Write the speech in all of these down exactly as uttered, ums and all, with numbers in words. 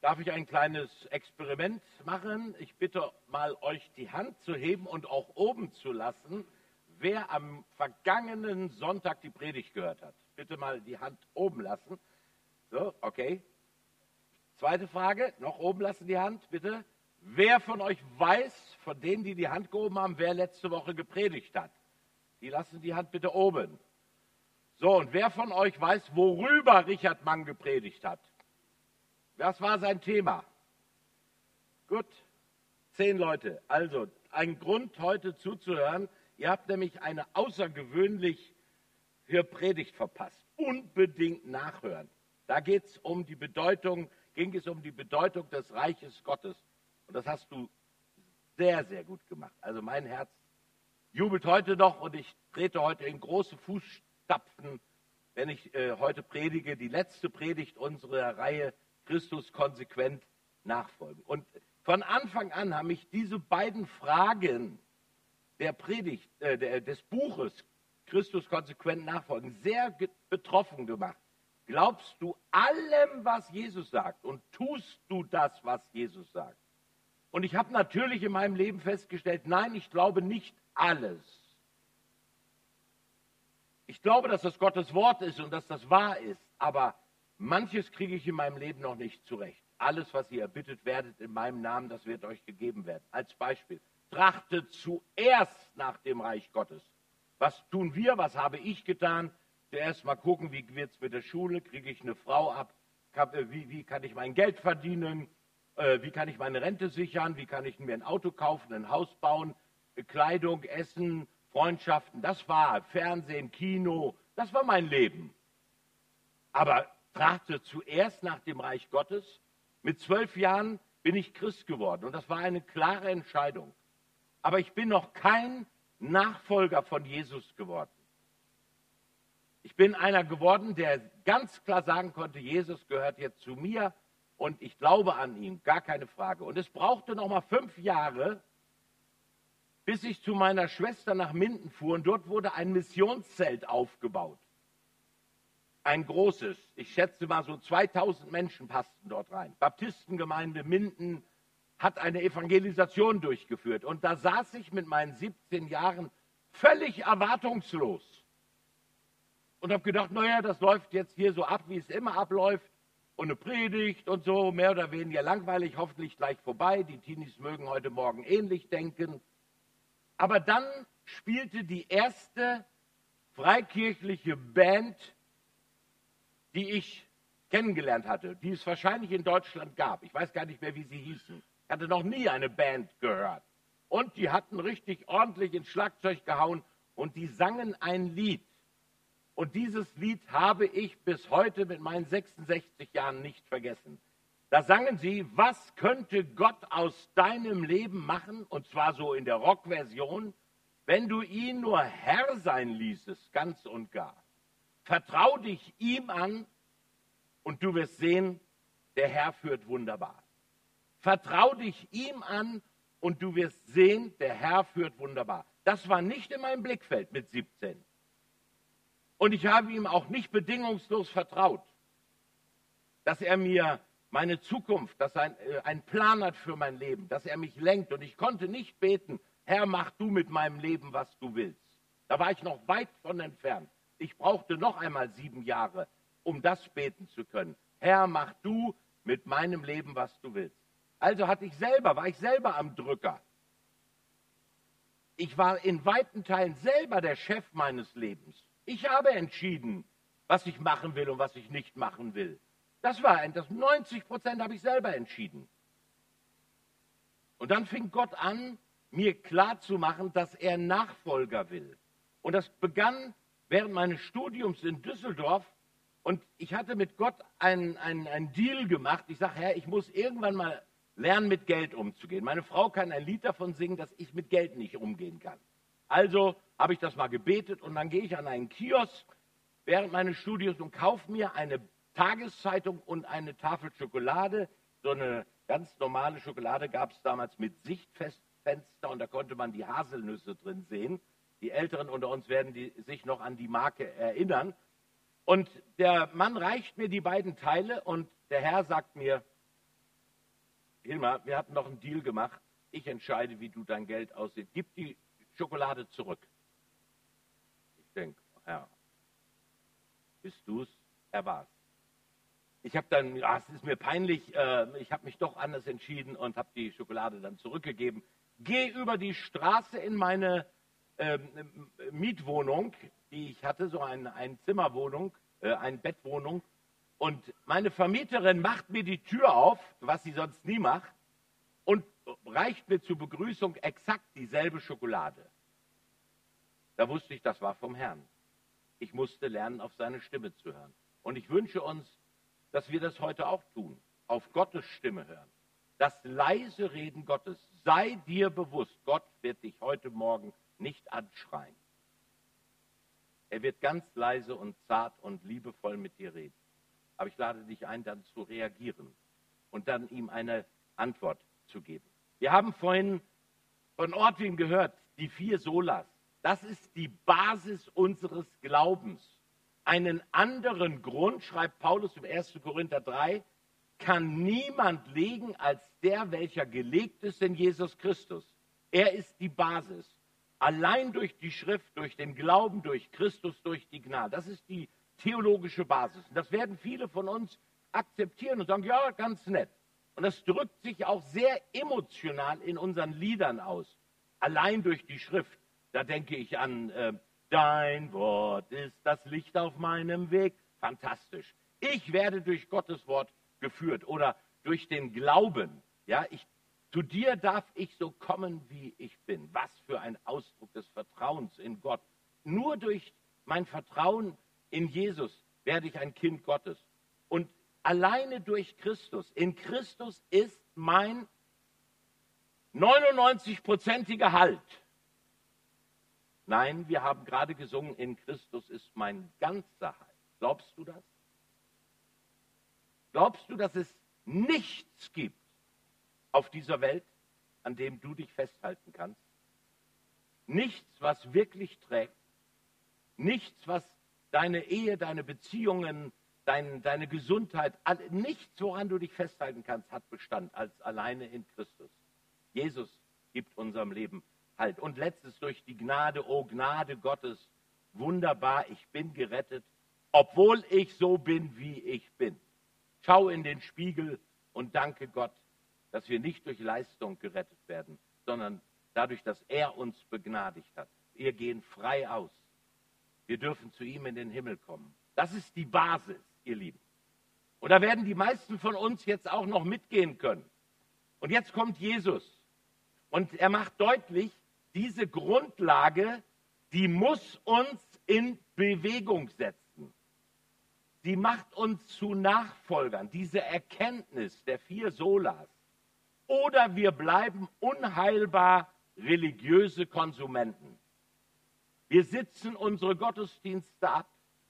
darf ich ein kleines Experiment machen. Ich bitte mal, euch die Hand zu heben und auch oben zu lassen, wer am vergangenen Sonntag die Predigt gehört hat. Bitte mal die Hand oben lassen. So, okay. Zweite Frage, noch oben lassen die Hand, bitte. Wer von euch weiß, von denen, die die Hand gehoben haben, wer letzte Woche gepredigt hat? Die lassen die Hand bitte oben. So, und wer von euch weiß, worüber Richard Mang gepredigt hat? Was war sein Thema? Gut, zehn Leute. Also, ein Grund, heute zuzuhören. Ihr habt nämlich eine außergewöhnliche Predigt verpasst. Unbedingt nachhören. Da geht es um die Bedeutung, ging es um die Bedeutung des Reiches Gottes. Und das hast du sehr, sehr gut gemacht. Also mein Herz jubelt heute noch und ich trete heute in große Fußstapfen, wenn ich äh, heute predige, die letzte Predigt unserer Reihe Christus konsequent nachfolgen. Und von Anfang an haben mich diese beiden Fragen der Predigt, äh, der, des Buches Christus konsequent nachfolgen sehr betroffen gemacht. Glaubst du allem, was Jesus sagt, und tust du das, was Jesus sagt? Und ich habe natürlich in meinem Leben festgestellt, nein, ich glaube nicht alles. Ich glaube, dass das Gottes Wort ist und dass das wahr ist, aber manches kriege ich in meinem Leben noch nicht zurecht. Alles, was ihr erbittet werdet in meinem Namen, das wird euch gegeben werden. Als Beispiel, trachtet zuerst nach dem Reich Gottes. Was tun wir, was habe ich getan? Zuerst mal gucken, wie wird es mit der Schule, kriege ich eine Frau ab, wie, wie kann ich mein Geld verdienen, äh, wie kann ich meine Rente sichern, wie kann ich mir ein Auto kaufen, ein Haus bauen, Kleidung, Essen, Freundschaften, das war Fernsehen, Kino, das war mein Leben. Aber trachte zuerst nach dem Reich Gottes. Mit zwölf Jahren bin ich Christ geworden und das war eine klare Entscheidung. Aber ich bin noch kein Nachfolger von Jesus geworden. Ich bin einer geworden, der ganz klar sagen konnte, Jesus gehört jetzt zu mir und ich glaube an ihn, gar keine Frage. Und es brauchte noch mal fünf Jahre, bis ich zu meiner Schwester nach Minden fuhr und dort wurde ein Missionszelt aufgebaut. Ein großes, ich schätze mal so zweitausend Menschen passten dort rein. Baptistengemeinde Minden hat eine Evangelisation durchgeführt und da saß ich mit meinen siebzehn Jahren völlig erwartungslos. Und habe gedacht, naja, das läuft jetzt hier so ab, wie es immer abläuft. Und eine Predigt und so, mehr oder weniger langweilig, hoffentlich gleich vorbei. Die Teenies mögen heute Morgen ähnlich denken. Aber dann spielte die erste freikirchliche Band, die ich kennengelernt hatte, die es wahrscheinlich in Deutschland gab. Ich weiß gar nicht mehr, wie sie hießen. Ich hatte noch nie eine Band gehört. Und die hatten richtig ordentlich ins Schlagzeug gehauen und die sangen ein Lied. Und dieses Lied habe ich bis heute mit meinen sechsundsechzig Jahren nicht vergessen. Da sangen sie, was könnte Gott aus deinem Leben machen, und zwar so in der Rockversion, wenn du ihn nur Herr sein ließest, ganz und gar. Vertrau dich ihm an und du wirst sehen, der Herr führt wunderbar. Vertrau dich ihm an und du wirst sehen, der Herr führt wunderbar. Das war nicht in meinem Blickfeld mit siebzehn. Und ich habe ihm auch nicht bedingungslos vertraut, dass er mir meine Zukunft, dass er einen Plan hat für mein Leben, dass er mich lenkt. Und ich konnte nicht beten, Herr, mach du mit meinem Leben, was du willst. Da war ich noch weit von entfernt. Ich brauchte noch einmal sieben Jahre, um das beten zu können. Herr, mach du mit meinem Leben, was du willst. Also hatte ich selber, war ich selber am Drücker. Ich war in weiten Teilen selber der Chef meines Lebens. Ich habe entschieden, was ich machen will und was ich nicht machen will. Das war das neunzig Prozent habe ich selber entschieden. Und dann fing Gott an, mir klarzumachen, dass er Nachfolger will. Und das begann während meines Studiums in Düsseldorf. Und ich hatte mit Gott einen, einen, einen Deal gemacht. Ich sage, Herr, ich muss irgendwann mal lernen, mit Geld umzugehen. Meine Frau kann ein Lied davon singen, dass ich mit Geld nicht umgehen kann. Also habe ich das mal gebetet und dann gehe ich an einen Kiosk während meines Studiums und kaufe mir eine Tageszeitung und eine Tafel Schokolade. So eine ganz normale Schokolade gab es damals mit Sichtfenster und da konnte man die Haselnüsse drin sehen. Die Älteren unter uns werden die, sich noch an die Marke erinnern. Und der Mann reicht mir die beiden Teile und der Herr sagt mir, Hilmar, wir hatten noch einen Deal gemacht. Ich entscheide, wie du dein Geld aussieht. Gib die Schokolade zurück. Ich denke, Herr, bist du's? Er war's. Ich habe dann, ja, es ist mir peinlich, äh, ich habe mich doch anders entschieden und habe die Schokolade dann zurückgegeben. Geh über die Straße in meine äh, Mietwohnung, die ich hatte, so eine ein Zimmerwohnung, äh, eine Bettwohnung. Und meine Vermieterin macht mir die Tür auf, was sie sonst nie macht, und reicht mir zur Begrüßung exakt dieselbe Schokolade. Da wusste ich, das war vom Herrn. Ich musste lernen, auf seine Stimme zu hören. Und ich wünsche uns, dass wir das heute auch tun, auf Gottes Stimme hören. Das leise Reden Gottes, sei dir bewusst, Gott wird dich heute Morgen nicht anschreien. Er wird ganz leise und zart und liebevoll mit dir reden. Aber ich lade dich ein, dann zu reagieren und dann ihm eine Antwort zu geben. Wir haben vorhin von Ortwin gehört, die vier Solas. Das ist die Basis unseres Glaubens. Einen anderen Grund, schreibt Paulus im ersten Korinther drei, kann niemand legen als der, welcher gelegt ist in Jesus Christus. Er ist die Basis. Allein durch die Schrift, durch den Glauben, durch Christus, durch die Gnade. Das ist die theologische Basis. Und das werden viele von uns akzeptieren und sagen, ja, ganz nett. Und das drückt sich auch sehr emotional in unseren Liedern aus. Allein durch die Schrift. Da denke ich an äh, Dein Wort ist das Licht auf meinem Weg. Fantastisch. Ich werde durch Gottes Wort geführt oder durch den Glauben. Ja, ich, zu dir darf ich so kommen, wie ich bin. Was für ein Ausdruck des Vertrauens in Gott. Nur durch mein Vertrauen in Jesus werde ich ein Kind Gottes. Und alleine durch Christus. In Christus ist mein neunundneunzig-prozentiger Halt. Nein, wir haben gerade gesungen, in Christus ist mein ganzer Halt. Glaubst du das? Glaubst du, dass es nichts gibt auf dieser Welt, an dem du dich festhalten kannst? Nichts, was wirklich trägt? Nichts, was deine Ehe, deine Beziehungen, dein, deine Gesundheit, nichts, woran du dich festhalten kannst, hat Bestand als alleine in Christus. Jesus gibt unserem Leben Halt. Und letztes durch die Gnade, oh Gnade Gottes, wunderbar, ich bin gerettet, obwohl ich so bin, wie ich bin. Schau in den Spiegel und danke Gott, dass wir nicht durch Leistung gerettet werden, sondern dadurch, dass er uns begnadigt hat. Wir gehen frei aus. Wir dürfen zu ihm in den Himmel kommen. Das ist die Basis, ihr Lieben. Und da werden die meisten von uns jetzt auch noch mitgehen können. Und jetzt kommt Jesus. Und er macht deutlich, diese Grundlage, die muss uns in Bewegung setzen. Sie macht uns zu Nachfolgern, diese Erkenntnis der vier Solas. Oder wir bleiben unheilbar religiöse Konsumenten. Wir sitzen unsere Gottesdienste ab.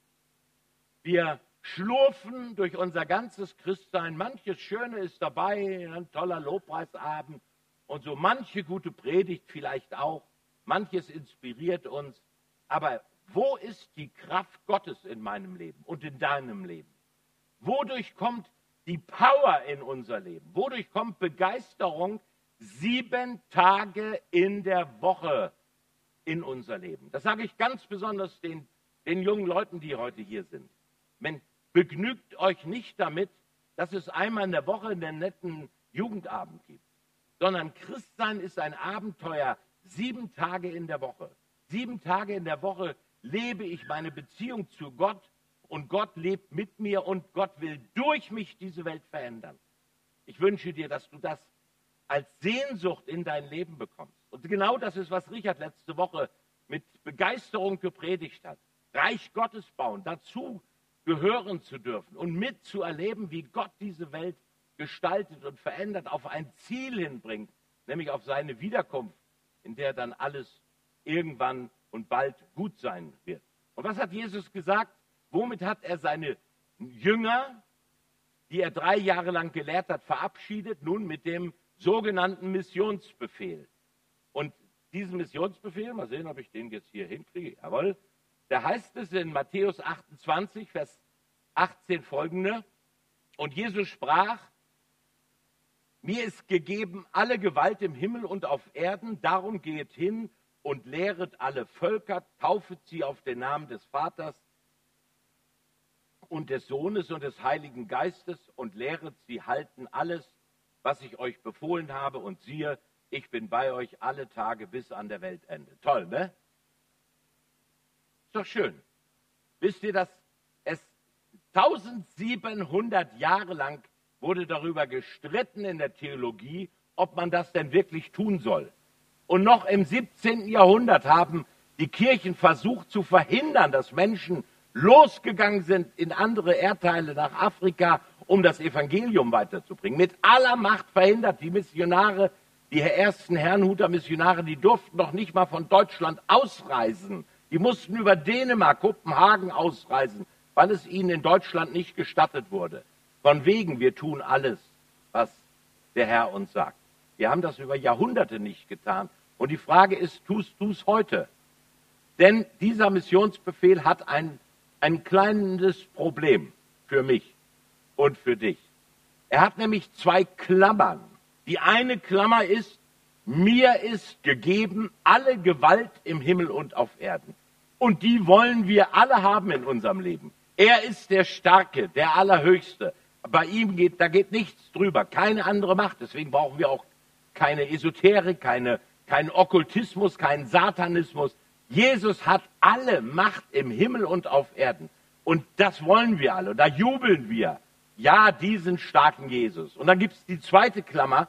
Wir schlurfen durch unser ganzes Christsein. Manches Schöne ist dabei, ein toller Lobpreisabend. Und so manche gute Predigt vielleicht auch, manches inspiriert uns. Aber wo ist die Kraft Gottes in meinem Leben und in deinem Leben? Wodurch kommt die Power in unser Leben? Wodurch kommt Begeisterung sieben Tage in der Woche in unser Leben? Das sage ich ganz besonders den, den jungen Leuten, die heute hier sind. Men, begnügt euch nicht damit, dass es einmal in der Woche einen netten Jugendabend gibt. Sondern Christsein ist ein Abenteuer, sieben Tage in der Woche. Sieben Tage in der Woche lebe ich meine Beziehung zu Gott und Gott lebt mit mir und Gott will durch mich diese Welt verändern. Ich wünsche dir, dass du das als Sehnsucht in dein Leben bekommst. Und genau das ist, was Richard letzte Woche mit Begeisterung gepredigt hat. Reich Gottes bauen, dazu gehören zu dürfen und mitzuerleben, wie Gott diese Welt gestaltet und verändert, auf ein Ziel hinbringt, nämlich auf seine Wiederkunft, in der dann alles irgendwann und bald gut sein wird. Und was hat Jesus gesagt? Womit hat er seine Jünger, die er drei Jahre lang gelehrt hat, verabschiedet? Nun mit dem sogenannten Missionsbefehl. Und diesen Missionsbefehl, mal sehen, ob ich den jetzt hier hinkriege, jawohl, da heißt es in Matthäus achtundzwanzig, Vers achtzehn folgende, und Jesus sprach, Mir ist gegeben alle Gewalt im Himmel und auf Erden, darum geht hin und lehret alle Völker, taufet sie auf den Namen des Vaters und des Sohnes und des Heiligen Geistes und lehret sie halten alles, was ich euch befohlen habe. Und siehe, ich bin bei euch alle Tage bis an der Weltende. Toll, ne? Ist doch schön. Wisst ihr, dass es eintausendsiebenhundert Jahre lang wurde darüber gestritten in der Theologie, ob man das denn wirklich tun soll. Und noch im siebzehnten Jahrhundert haben die Kirchen versucht zu verhindern, dass Menschen losgegangen sind in andere Erdteile nach Afrika, um das Evangelium weiterzubringen. Mit aller Macht verhindert. Die Missionare, die ersten Herrnhuter Missionare, die durften noch nicht mal von Deutschland ausreisen. Die mussten über Dänemark, Kopenhagen ausreisen, weil es ihnen in Deutschland nicht gestattet wurde. Von wegen, wir tun alles, was der Herr uns sagt. Wir haben das über Jahrhunderte nicht getan. Und die Frage ist, tust du es heute? Denn dieser Missionsbefehl hat ein, ein kleines Problem für mich und für dich. Er hat nämlich zwei Klammern. Die eine Klammer ist, mir ist gegeben alle Gewalt im Himmel und auf Erden. Und die wollen wir alle haben in unserem Leben. Er ist der Starke, der Allerhöchste. Bei ihm geht, da geht nichts drüber, keine andere Macht. Deswegen brauchen wir auch keine Esoterik, keine, keinen Okkultismus, keinen Satanismus. Jesus hat alle Macht im Himmel und auf Erden. Und das wollen wir alle. Und da jubeln wir. Ja, diesen starken Jesus. Und dann gibt es die zweite Klammer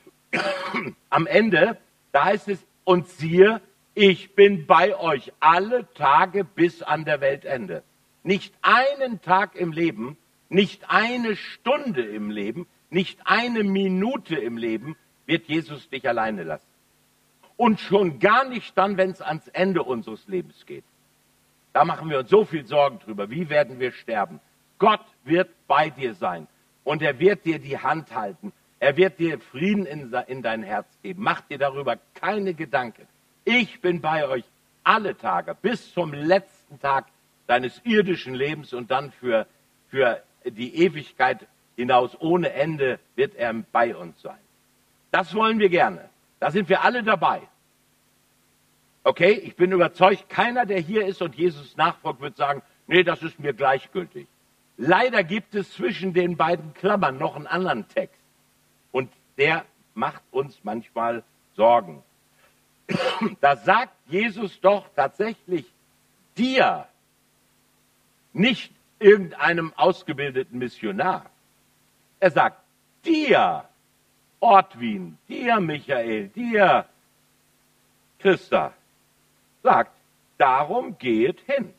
am Ende. Da heißt es, und siehe, ich bin bei euch alle Tage bis an der Weltende. Nicht einen Tag im Leben, nicht eine Stunde im Leben, nicht eine Minute im Leben wird Jesus dich alleine lassen. Und schon gar nicht dann, wenn es ans Ende unseres Lebens geht. Da machen wir uns so viel Sorgen drüber. Wie werden wir sterben? Gott wird bei dir sein und er wird dir die Hand halten. Er wird dir Frieden in, in dein Herz geben. Mach dir darüber keine Gedanken. Ich bin bei euch alle Tage bis zum letzten Tag deines irdischen Lebens und dann für, für die Ewigkeit hinaus ohne Ende wird er bei uns sein. Das wollen wir gerne. Da sind wir alle dabei. Okay, ich bin überzeugt, keiner, der hier ist und Jesus nachfolgt, wird sagen, nee, das ist mir gleichgültig. Leider gibt es zwischen den beiden Klammern noch einen anderen Text. Und der macht uns manchmal Sorgen. Da sagt Jesus doch tatsächlich dir, nicht irgendeinem ausgebildeten Missionar. Er sagt dir, Ortwin, dir, Michael, dir, Christa, sagt, darum geht hin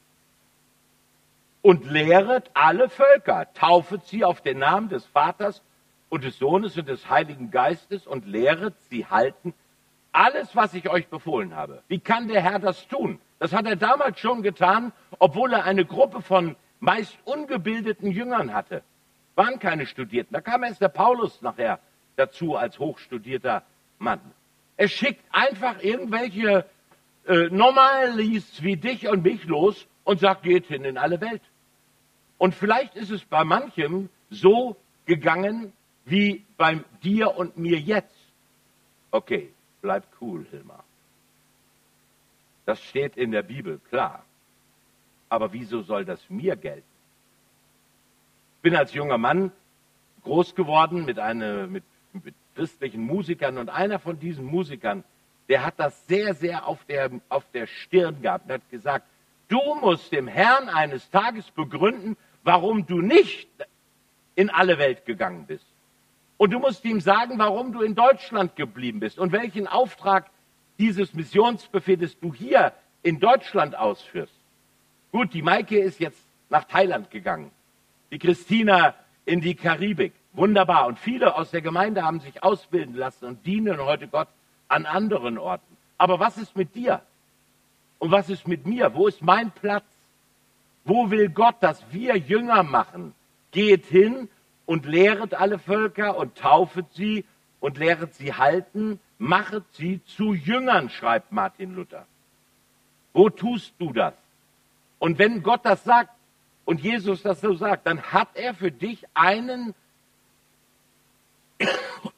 und lehret alle Völker, taufet sie auf den Namen des Vaters und des Sohnes und des Heiligen Geistes und lehret sie halten alles, was ich euch befohlen habe. Wie kann der Herr das tun? Das hat er damals schon getan, obwohl er eine Gruppe von meist ungebildeten Jüngern hatte. Waren keine Studierten. Da kam erst der Paulus nachher dazu als hochstudierter Mann. Er schickt einfach irgendwelche äh, Normalis wie dich und mich los und sagt, geht hin in alle Welt. Und vielleicht ist es bei manchem so gegangen wie bei dir und mir jetzt. Okay, bleib cool, Hilmar. Das steht in der Bibel, klar. Aber wieso soll das mir gelten? Ich bin als junger Mann groß geworden mit, eine, mit, mit christlichen Musikern und einer von diesen Musikern, der hat das sehr, sehr auf der, auf der Stirn gehabt und hat gesagt, du musst dem Herrn eines Tages begründen, warum du nicht in alle Welt gegangen bist. Und du musst ihm sagen, warum du in Deutschland geblieben bist und welchen Auftrag dieses Missionsbefehls du hier in Deutschland ausführst. Gut, die Maike ist jetzt nach Thailand gegangen, die Christina in die Karibik. Wunderbar. Und viele aus der Gemeinde haben sich ausbilden lassen und dienen heute Gott an anderen Orten. Aber was ist mit dir? Und was ist mit mir? Wo ist mein Platz? Wo will Gott, dass wir Jünger machen? Geht hin und lehret alle Völker und taufet sie und lehret sie halten, machet sie zu Jüngern, schreibt Martin Luther. Wo tust du das? Und wenn Gott das sagt und Jesus das so sagt, dann hat er für dich einen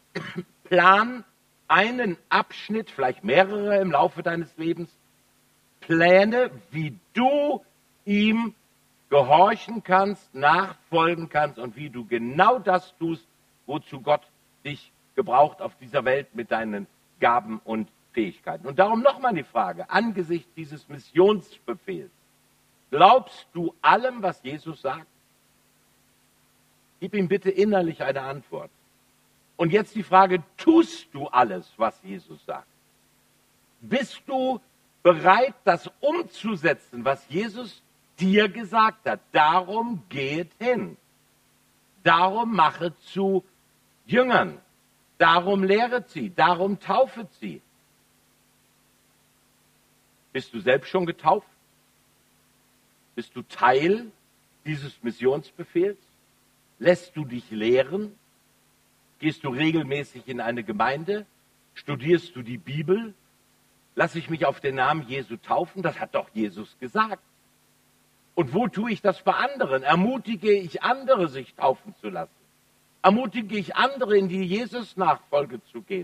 Plan, einen Abschnitt, vielleicht mehrere im Laufe deines Lebens, Pläne, wie du ihm gehorchen kannst, nachfolgen kannst und wie du genau das tust, wozu Gott dich gebraucht auf dieser Welt mit deinen Gaben und Fähigkeiten. Und darum nochmal die Frage, angesichts dieses Missionsbefehls, glaubst du allem, was Jesus sagt? Gib ihm bitte innerlich eine Antwort. Und jetzt die Frage, tust du alles, was Jesus sagt? Bist du bereit, das umzusetzen, was Jesus dir gesagt hat? Darum geht hin. Darum machet zu Jüngern. Darum lehret sie. Darum taufet sie. Bist du selbst schon getauft? Bist du Teil dieses Missionsbefehls? Lässt du dich lehren? Gehst du regelmäßig in eine Gemeinde? Studierst du die Bibel? Lass ich mich auf den Namen Jesu taufen? Das hat doch Jesus gesagt. Und wo tue ich das bei anderen? Ermutige ich andere, sich taufen zu lassen? Ermutige ich andere, in die Jesus-Nachfolge zu gehen?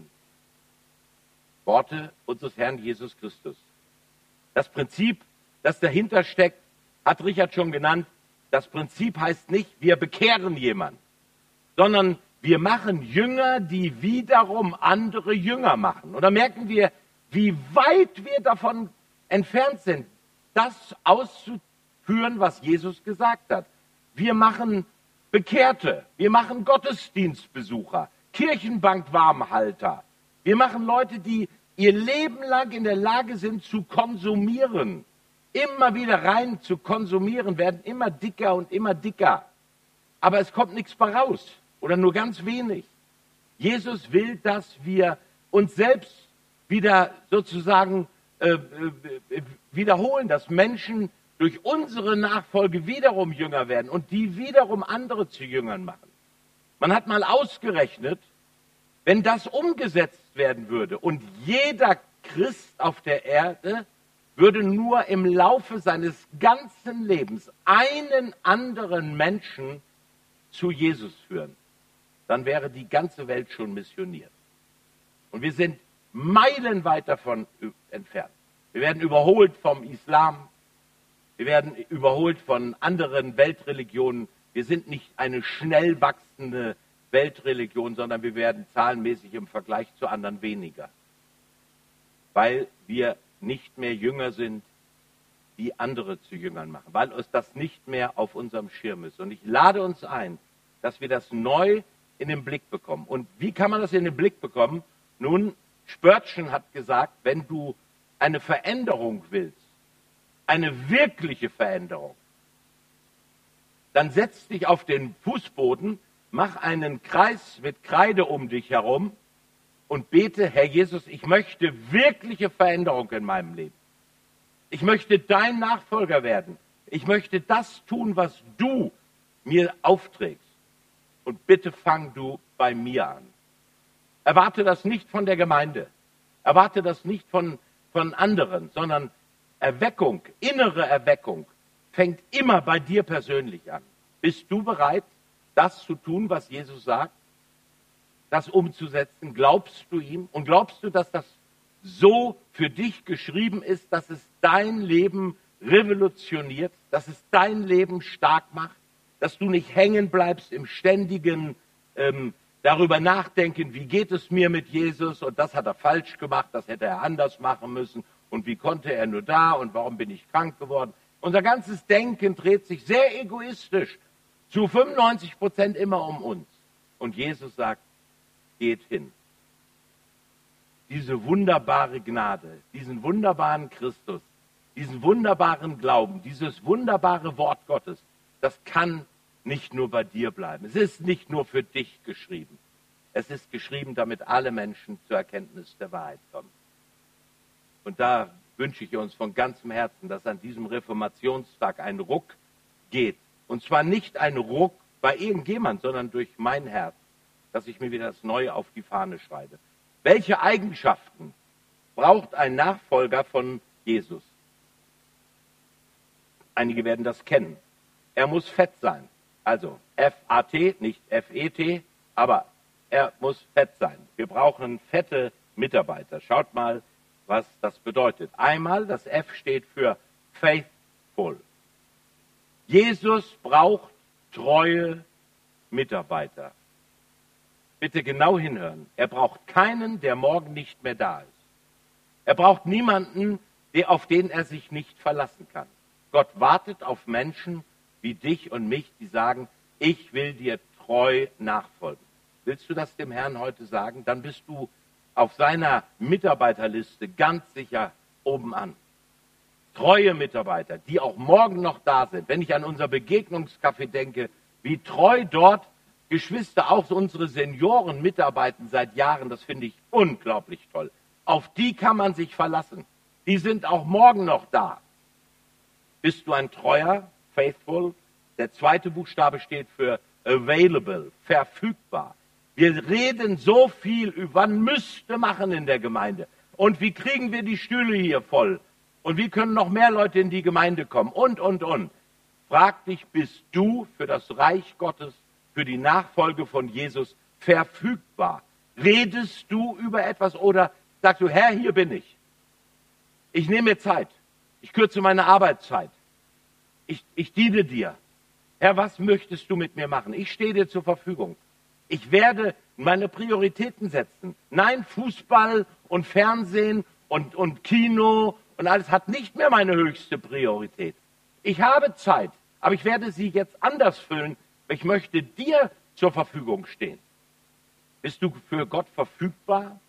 Worte unseres Herrn Jesus Christus. Das Prinzip, das dahinter steckt, hat Richard schon genannt. Das Prinzip heißt nicht, wir bekehren jemanden, sondern wir machen Jünger, die wiederum andere Jünger machen. Und da merken wir, wie weit wir davon entfernt sind, das auszuführen, was Jesus gesagt hat. Wir machen Bekehrte, wir machen Gottesdienstbesucher, Kirchenbankwarmhalter. Wir machen Leute, die ihr Leben lang in der Lage sind zu konsumieren. Immer wieder rein zu konsumieren, werden immer dicker und immer dicker. Aber es kommt nichts bei raus oder nur ganz wenig. Jesus will, dass wir uns selbst wieder sozusagen äh, äh, wiederholen, dass Menschen durch unsere Nachfolge wiederum Jünger werden und die wiederum andere zu Jüngern machen. Man hat mal ausgerechnet, wenn das umgesetzt werden würde und jeder Christ auf der Erde würde nur im Laufe seines ganzen Lebens einen anderen Menschen zu Jesus führen, dann wäre die ganze Welt schon missioniert. Und wir sind meilenweit davon entfernt. Wir werden überholt vom Islam, wir werden überholt von anderen Weltreligionen. Wir sind nicht eine schnell wachsende Weltreligion, sondern wir werden zahlenmäßig im Vergleich zu anderen weniger, weil wir nicht mehr Jünger sind, die andere zu Jüngern machen, weil uns das nicht mehr auf unserem Schirm ist. Und ich lade uns ein, dass wir das neu in den Blick bekommen. Und wie kann man das in den Blick bekommen? Nun, Spurgeon hat gesagt, wenn du eine Veränderung willst, eine wirkliche Veränderung, dann setz dich auf den Fußboden, mach einen Kreis mit Kreide um dich herum und bete, Herr Jesus, ich möchte wirkliche Veränderung in meinem Leben. Ich möchte dein Nachfolger werden. Ich möchte das tun, was du mir aufträgst. Und bitte fang du bei mir an. Erwarte das nicht von der Gemeinde. Erwarte das nicht von, von anderen, sondern Erweckung, innere Erweckung fängt immer bei dir persönlich an. Bist du bereit, das zu tun, was Jesus sagt? Das umzusetzen? Glaubst du ihm? Und glaubst du, dass das so für dich geschrieben ist, dass es dein Leben revolutioniert, dass es dein Leben stark macht, dass du nicht hängen bleibst im ständigen ähm, darüber nachdenken, wie geht es mir mit Jesus und das hat er falsch gemacht, das hätte er anders machen müssen und wie konnte er nur da und warum bin ich krank geworden? Unser ganzes Denken dreht sich sehr egoistisch zu fünfundneunzig Prozent immer um uns. Und Jesus sagt, geht hin. Diese wunderbare Gnade, diesen wunderbaren Christus, diesen wunderbaren Glauben, dieses wunderbare Wort Gottes, das kann nicht nur bei dir bleiben. Es ist nicht nur für dich geschrieben. Es ist geschrieben, damit alle Menschen zur Erkenntnis der Wahrheit kommen. Und da wünsche ich uns von ganzem Herzen, dass an diesem Reformationstag ein Ruck geht. Und zwar nicht ein Ruck bei irgendjemand, sondern durch mein Herz, dass ich mir wieder das Neue auf die Fahne schreibe. Welche Eigenschaften braucht ein Nachfolger von Jesus? Einige werden das kennen. Er muss fett sein. Also F A T, nicht F E T, aber er muss fett sein. Wir brauchen fette Mitarbeiter. Schaut mal, was das bedeutet. Einmal, das F steht für faithful. Jesus braucht treue Mitarbeiter. Bitte genau hinhören. Er braucht keinen, der morgen nicht mehr da ist. Er braucht niemanden, der, auf den er sich nicht verlassen kann. Gott wartet auf Menschen wie dich und mich, die sagen, ich will dir treu nachfolgen. Willst du das dem Herrn heute sagen? Dann bist du auf seiner Mitarbeiterliste ganz sicher oben an. Treue Mitarbeiter, die auch morgen noch da sind. Wenn ich an unser Begegnungscafé denke, wie treu dort Geschwister, auch unsere Senioren mitarbeiten seit Jahren, das finde ich unglaublich toll. Auf die kann man sich verlassen. Die sind auch morgen noch da. Bist du ein treuer, faithful? Der zweite Buchstabe steht für available, verfügbar. Wir reden so viel über, man müsste machen in der Gemeinde. Und wie kriegen wir die Stühle hier voll? Und wie können noch mehr Leute in die Gemeinde kommen? Und, und, und. Frag dich, bist du für das Reich Gottes, für die Nachfolge von Jesus verfügbar? Redest du über etwas oder sagst du, Herr, hier bin ich. Ich nehme mir Zeit. Ich kürze meine Arbeitszeit. Ich, ich diene dir. Herr, was möchtest du mit mir machen? Ich stehe dir zur Verfügung. Ich werde meine Prioritäten setzen. Nein, Fußball und Fernsehen und, und Kino und alles hat nicht mehr meine höchste Priorität. Ich habe Zeit, aber ich werde sie jetzt anders füllen. Ich möchte dir zur Verfügung stehen. Bist du für Gott verfügbar?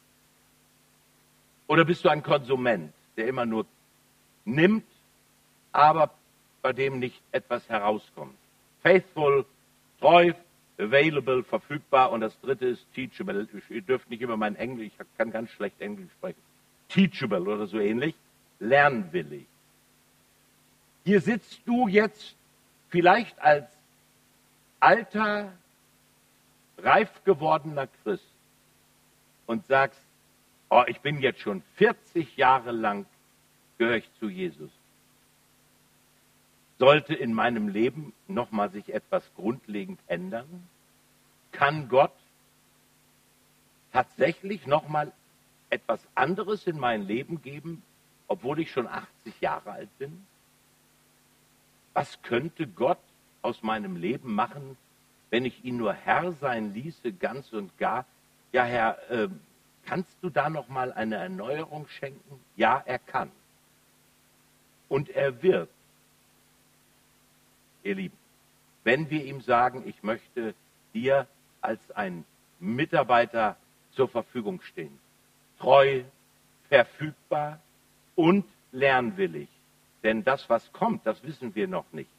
Oder bist du ein Konsument, der immer nur nimmt, aber bei dem nicht etwas herauskommt? Faithful, treu, available, verfügbar. Und das dritte ist teachable. Ihr dürft nicht immer mein Englisch, ich kann ganz schlecht Englisch sprechen. Teachable oder so ähnlich. Lernwillig. Hier sitzt du jetzt vielleicht als alter, reif gewordener Christ und sagst, oh, ich bin jetzt schon vierzig Jahre lang, gehöre ich zu Jesus. Sollte in meinem Leben nochmal sich etwas grundlegend ändern? Kann Gott tatsächlich nochmal etwas anderes in mein Leben geben, obwohl ich schon achtzig Jahre alt bin? Was könnte Gott aus meinem Leben machen, wenn ich ihn nur Herr sein ließe, ganz und gar? Ja, Herr, äh, kannst du da noch mal eine Erneuerung schenken? Ja, er kann. Und er wird. Ihr Lieben, wenn wir ihm sagen, ich möchte dir als ein Mitarbeiter zur Verfügung stehen, treu, verfügbar und lernwillig. Denn das, was kommt, das wissen wir noch nicht.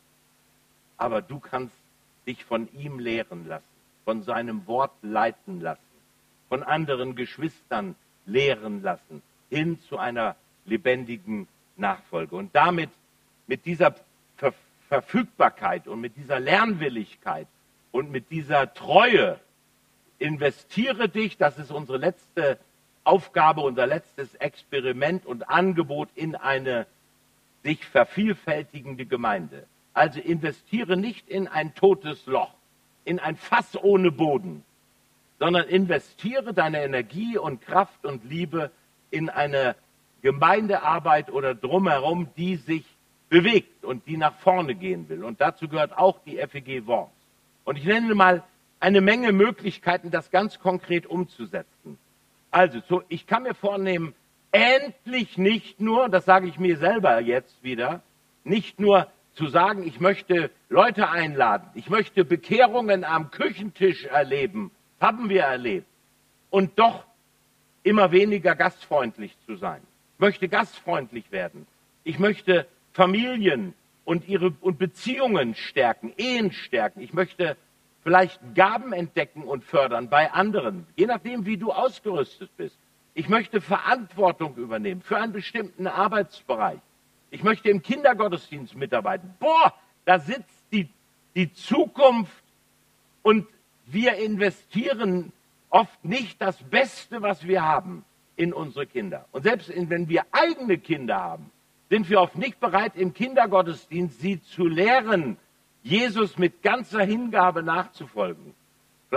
Aber du kannst dich von ihm lehren lassen, von seinem Wort leiten lassen, von anderen Geschwistern lehren lassen, hin zu einer lebendigen Nachfolge. Und damit, mit dieser Ver- Verfügbarkeit und mit dieser Lernwilligkeit und mit dieser Treue, investiere dich, das ist unsere letzte Aufgabe, unser letztes Experiment und Angebot in eine sich vervielfältigende Gemeinde. Also investiere nicht in ein totes Loch, in ein Fass ohne Boden, sondern investiere deine Energie und Kraft und Liebe in eine Gemeindearbeit oder drumherum, die sich bewegt und die nach vorne gehen will. Und dazu gehört auch die F E G Worms. Und ich nenne mal eine Menge Möglichkeiten, das ganz konkret umzusetzen. Also, so, ich kann mir vornehmen, endlich nicht nur, das sage ich mir selber jetzt wieder, nicht nur zu sagen, ich möchte Leute einladen, ich möchte Bekehrungen am Küchentisch erleben, haben wir erlebt, und doch immer weniger gastfreundlich zu sein. Ich möchte gastfreundlich werden. Ich möchte Familien und ihre und Beziehungen stärken, Ehen stärken. Ich möchte vielleicht Gaben entdecken und fördern bei anderen, je nachdem, wie du ausgerüstet bist. Ich möchte Verantwortung übernehmen für einen bestimmten Arbeitsbereich. Ich möchte im Kindergottesdienst mitarbeiten. Boah, da sitzt die, die Zukunft und wir investieren oft nicht das Beste, was wir haben, in unsere Kinder. Und selbst wenn wir eigene Kinder haben, sind wir oft nicht bereit, im Kindergottesdienst sie zu lehren, Jesus mit ganzer Hingabe nachzufolgen. Vielleicht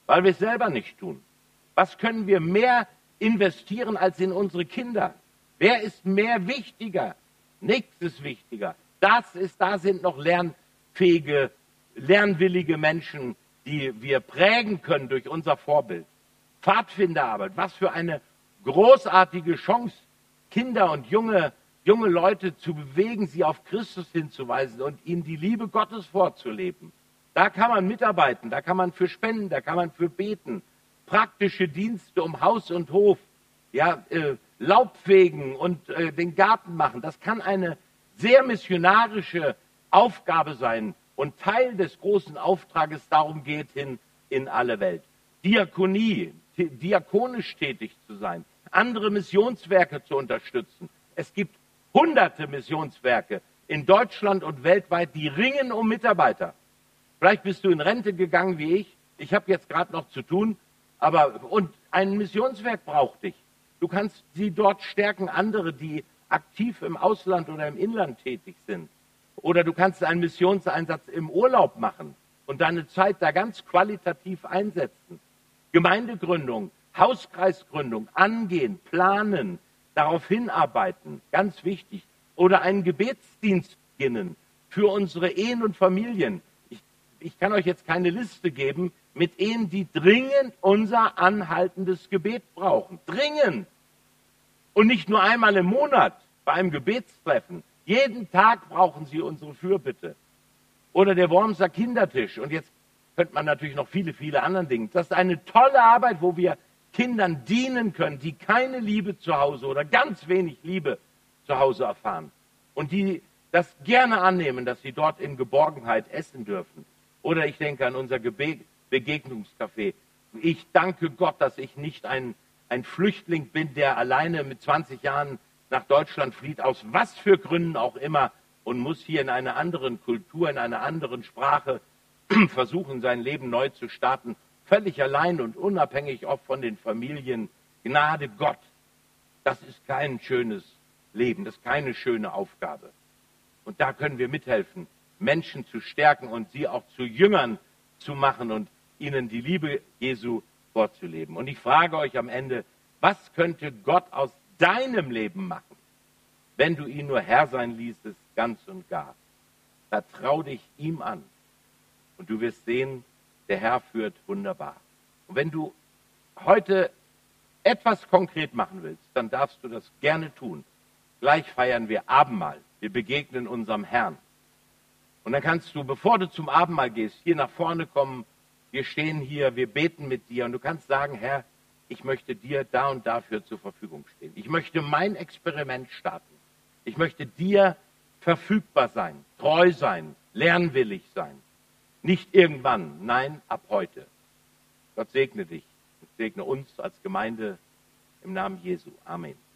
weil wir es selber nicht tun. Was können wir mehr investieren als in unsere Kinder? Wer ist mehr wichtiger? Nichts ist wichtiger. Das ist, da sind noch lernfähige, lernwillige Menschen, die wir prägen können durch unser Vorbild. Pfadfinderarbeit, was für eine großartige Chance, Kinder und junge, junge Leute zu bewegen, sie auf Christus hinzuweisen und ihnen die Liebe Gottes vorzuleben. Da kann man mitarbeiten, da kann man für spenden, da kann man für beten. Praktische Dienste um Haus und Hof, ja, äh, Laubfegen und äh, den Garten machen. Das kann eine sehr missionarische Aufgabe sein und Teil des großen Auftrages darum geht hin in alle Welt. Diakonie, diakonisch tätig zu sein, andere Missionswerke zu unterstützen. Es gibt hunderte Missionswerke in Deutschland und weltweit, die ringen um Mitarbeiter. Vielleicht bist du in Rente gegangen wie ich. Ich habe jetzt gerade noch zu tun, aber und ein Missionswerk braucht dich. Du kannst sie dort stärken, andere, die aktiv im Ausland oder im Inland tätig sind. Oder du kannst einen Missionseinsatz im Urlaub machen und deine Zeit da ganz qualitativ einsetzen. Gemeindegründung, Hauskreisgründung, angehen, planen, darauf hinarbeiten, ganz wichtig. Oder einen Gebetsdienst beginnen für unsere Ehen und Familien. Ich, ich kann euch jetzt keine Liste geben mit Ehen, die dringend unser anhaltendes Gebet brauchen. Dringend! Und nicht nur einmal im Monat bei einem Gebetstreffen. Jeden Tag brauchen sie unsere Fürbitte. Oder der Wormser Kindertisch. Und jetzt könnte man natürlich noch viele, viele andere Dinge. Das ist eine tolle Arbeit, wo wir Kindern dienen können, die keine Liebe zu Hause oder ganz wenig Liebe zu Hause erfahren. Und die das gerne annehmen, dass sie dort in Geborgenheit essen dürfen. Oder ich denke an unser Gebe- Begegnungscafé. Ich danke Gott, dass ich nicht ein, ein Flüchtling bin, der alleine mit zwanzig Jahren nach Deutschland flieht, aus was für Gründen auch immer, und muss hier in einer anderen Kultur, in einer anderen Sprache versuchen, sein Leben neu zu starten. Völlig allein und unabhängig auch von den Familien. Gnade Gott. Das ist kein schönes Leben, das ist keine schöne Aufgabe. Und da können wir mithelfen, Menschen zu stärken und sie auch zu Jüngern zu machen und ihnen die Liebe Jesu vorzuleben. Und ich frage euch am Ende, was könnte Gott aus deinem Leben machen, wenn du ihn nur Herr sein ließest, ganz und gar? Vertrau dich ihm an und du wirst sehen, der Herr führt wunderbar. Und wenn du heute etwas konkret machen willst, dann darfst du das gerne tun. Gleich feiern wir Abendmahl. Wir begegnen unserem Herrn. Und dann kannst du, bevor du zum Abendmahl gehst, hier nach vorne kommen. Wir stehen hier, wir beten mit dir. Und du kannst sagen, Herr, ich möchte dir da und dafür zur Verfügung stehen. Ich möchte mein Experiment starten. Ich möchte dir verfügbar sein, treu sein, lernwillig sein. Nicht irgendwann, nein, ab heute. Gott segne dich und segne uns als Gemeinde im Namen Jesu. Amen.